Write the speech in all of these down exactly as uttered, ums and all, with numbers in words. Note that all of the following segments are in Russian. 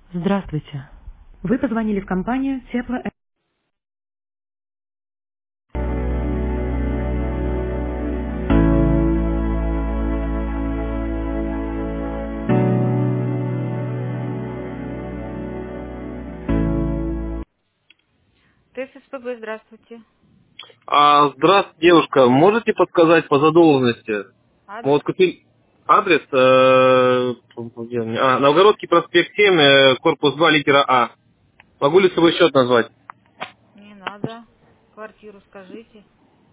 Здравствуйте. Вы позвонили в компанию Тепло. ТССПБ, здравствуйте. А, здравствуйте, девушка. Можете подсказать по задолженности? Мы Адрес? вот купили адрес, э, где у меня? А, Новгородский проспект семь, э, корпус два, литера А. Могу ли свой счет назвать? Не надо. Квартиру скажите.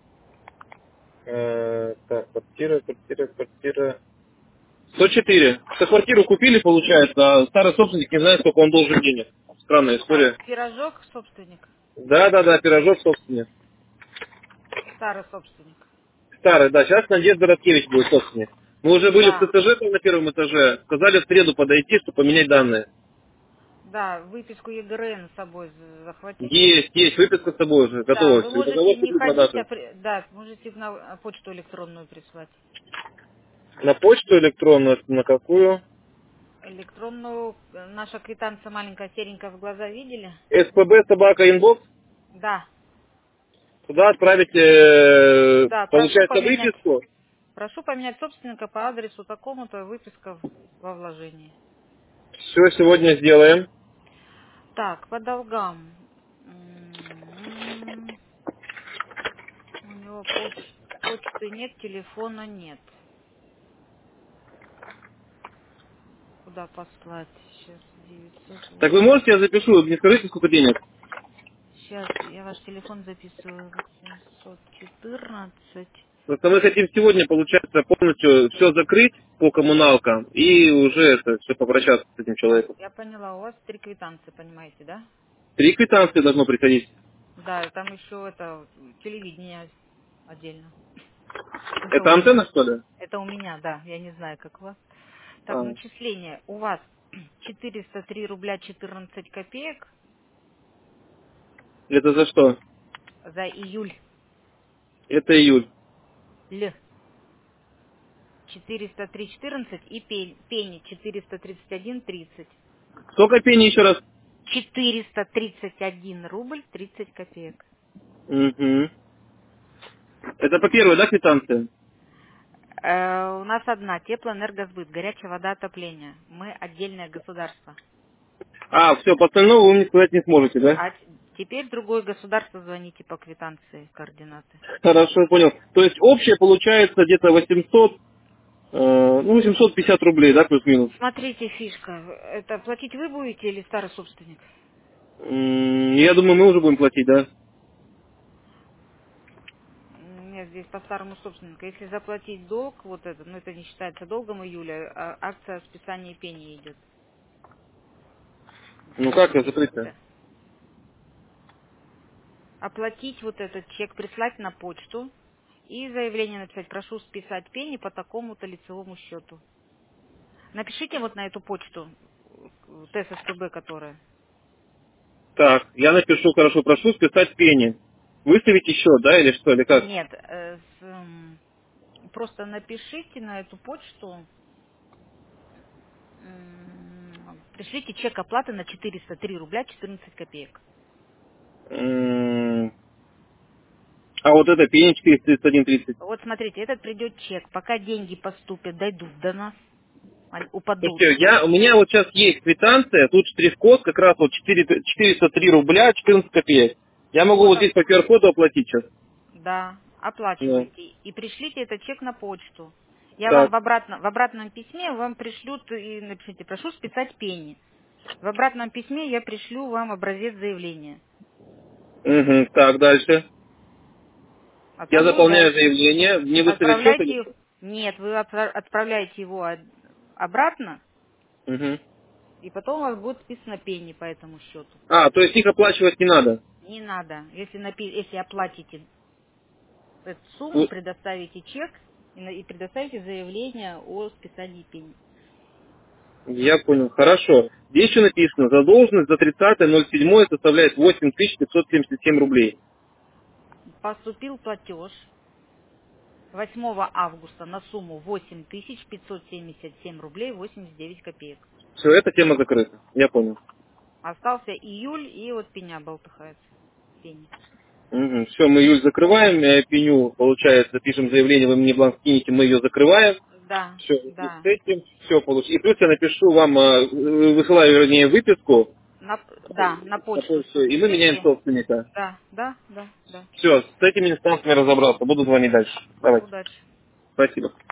Э, так, квартира, квартира, квартира. сто четыре. Что квартиру купили, получается, а старый собственник не знает, сколько он должен денег. Странная Так, история. пирожок собственник. Да, да, да, пирожок собственник. Старый собственник. Старый, да, сейчас Надежда Радкевич будет собственник. Мы уже были в Да. ТТЖ там на первом этаже, сказали в среду подойти, чтобы поменять данные. Да, выписку ЕГРН с собой з- захватите. Есть, есть, выписка с собой уже, Да, готова. вы Все. можете Договор не ходить, а купли-продажи. при- да, можете на почту электронную прислать. На почту электронную, на какую? Электронную, э, наша квитанция маленькая, серенькая, в глаза видели? СПБ собака инбокс. Да. Туда отправить, э, Да, прошу получается, поменять. выписку. Прошу поменять собственника по адресу такому-то, выписка во вложении. Все сегодня сделаем. Так, по долгам. М, У него поч- почты нет, телефона нет. Куда послать? Сейчас Так вы девятьсот восемь. можете, я запишу, не скажите, сколько денег? Сейчас я ваш телефон записываю. восемьсот четырнадцать. Просто мы хотим сегодня, получается, полностью все закрыть по коммуналкам и уже это, все попрощаться с этим человеком. Я поняла, у вас три квитанции, понимаете, да? Три квитанции должно приходить. Да, там еще это телевидение отдельно. Это у Это меня. антенна, что ли? Это у меня, да. Я не знаю, как у вас. Так, А, начисление. У вас четыреста три рубля четырнадцать копеек это за что? за июль. Это июль. Л. четыреста три четырнадцать и пе- пени четыреста тридцать один тридцать. Сколько пеней еще раз? четыреста тридцать один рубль тридцать копеек. Угу. Это по первой, да, квитанции? Э, у нас одна теплоэнергосбыт, горячая вода, отопление. Мы отдельное государство. А, все, по остальному вы мне сказать не сможете, да? А т- теперь другое государство звоните по квитанции координаты. Хорошо, я понял. То есть общее получается где-то восемьсот, э, ну, восемьсот пятьдесят рублей, да, плюс-минус? Смотрите, фишка. Это платить вы будете или старый собственник? М, Я думаю, мы уже будем платить, да? Нет, здесь по старому собственнику. Если заплатить долг, вот это, ну это не считается долгом июля, а акция списания пени идет. Ну как это закрыть-то? Да. Оплатить вот этот чек, прислать на почту и заявление написать, прошу списать пени по такому-то лицевому счету. Напишите вот на эту почту, э, ТССПБ, которая. Так, я напишу, хорошо, прошу списать пени. Выставить еще, да, или что, или как? Нет, э, с, м, просто напишите на эту почту, м, пришлите чек оплаты на четыреста три рубля четырнадцать копеек. М, А вот это пени четыреста тридцать один тридцать. Вот смотрите, этот придет чек, пока деньги поступят, дойдут до нас, они упадут. Слушайте, я, у меня вот сейчас есть квитанция, тут штрих-код как раз вот четыре четыреста три рубля четырнадцать копеек. Я могу Вот, вот а- здесь по Q R-коду оплатить сейчас. да, Ну, оплачивайте и пришлите этот чек на почту. Я вам так. в, обратно, в обратном письме вам пришлют и напишите, прошу списать пени. В обратном письме я пришлю вам образец заявления. Угу, так, дальше. А Я там уже заполняю дальше. заявление, мне выставить счет или Отправляйте, что? нет, вы отпра- отправляете его од- обратно, Угу. и потом у вас будет списано пени по этому счету. А, то есть их оплачивать не надо. Не надо. Если, напи- если оплатите эту сумму, Ну, предоставите чек и, на- и предоставите заявление о списании пени. я понял, хорошо. Здесь еще написано, задолженность за тридцатое ноль седьмое составляет восемь тысяч пятьсот семьдесят семь рублей. Поступил платеж восьмого августа на сумму восемь тысяч пятьсот семьдесят семь рублей восемьдесят девять копеек. Все, эта тема закрыта. Я понял. Остался июль, и вот пеня болтыхается. Пени. Угу. Все, мы июль закрываем, э, пеню, получается, пишем заявление, вы мне бланк скинете, мы ее закрываем. Да, Все, с да. этим все получится. И плюс я напишу вам, э, высылаю, вернее, выписку На, да, на на почту почту, все и мы меняем пишите. собственника. Да, да, да, да. Все, с этими инстанциями разобрался. Буду звонить дальше. Давайте. Удачи. Спасибо.